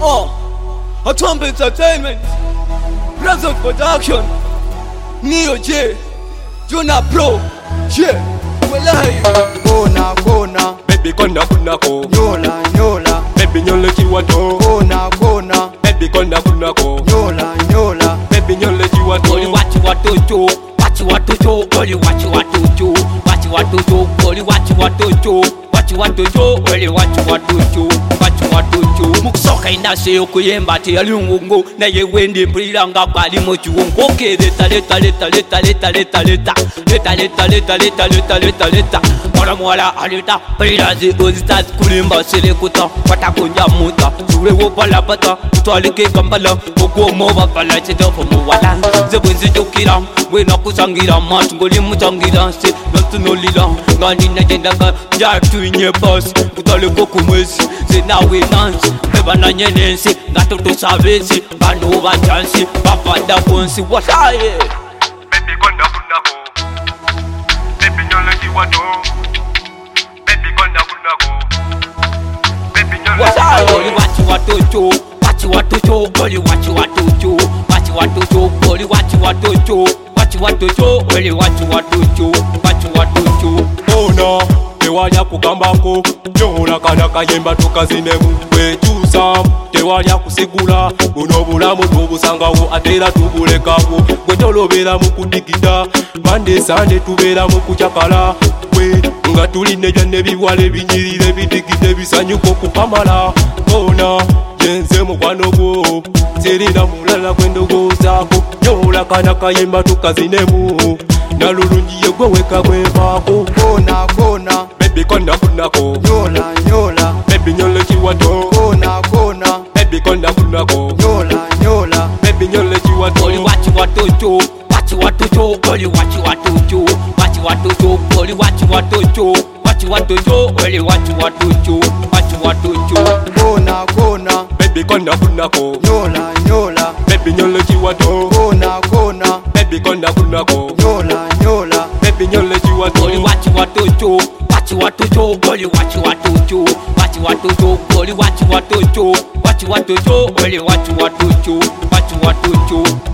Atombe Entertainment, Present Production, Neo J, Jonah Pro, J, Walai. Kona, baby kona ko, nyola, baby nyole kiwato. Kona, baby kona ko, nyola, baby nyole kiwato. Only what you want to do, what you want to do, only what you want to do, what you want to do, only what you want to do, what you want to do, only what you want to do, what you want to do. Muksoka inase okuyemba te alungungu na yewendi mpilanga bali mochuongo ke leta mwala alita prilazi ozita kulimba selekuta patakonja muta sure wo palapata utwalike kambala kokomo bapala chedofo muwala zebunzi jokira wena kusangira matngoli mutangira se notunolila ngani najendaka jatuinye boss kutale kokumwezi zenawe nansi bebana nyenensi ngatoto savezi bano bajansi bapanda konsi wasaye Baby kona ko, baby nyole kiwato. Baby kona ko, baby nyole kiwato. Only what you want to do, what you want to do, only what you want to do, what you want to do, only what you want to do, what you want to do, only what you want to do, what you want to do. Ona tewalya kugambako nyola kana kayemba tukazinemu wetusa tewalya kusigula buno bulamu tubusangawo atera tubulekawo gwetolobera mu kudigida mande sande tubera mu kuchakala we nga tuline byanne biwale binyirire bidigide bisanyuko kukamala ona jenze mukwano gwo sirina mulala gwendogozaako nyola kana kayemba tukazinemu nalulungiye gwe weka gwevako Kona, baby kona ko, nyola, baby nyole kiwato. Kona, baby kona ko, nyola, baby nyole kiwato. Only what you want to do, what you want to do, only what you want to do, what you want to do, only what you want to do, what you want to do, only what you want to do, what you want to do. Kona, baby kona ko, nyola, baby nyole kiwato. Kona, baby kona ko, nyola, baby nyole kiwato. Only what you want to do, what you want to do, only what you want to do, what you want to do, only what you want to do, what you want to do, only what you want to do, what you want to do.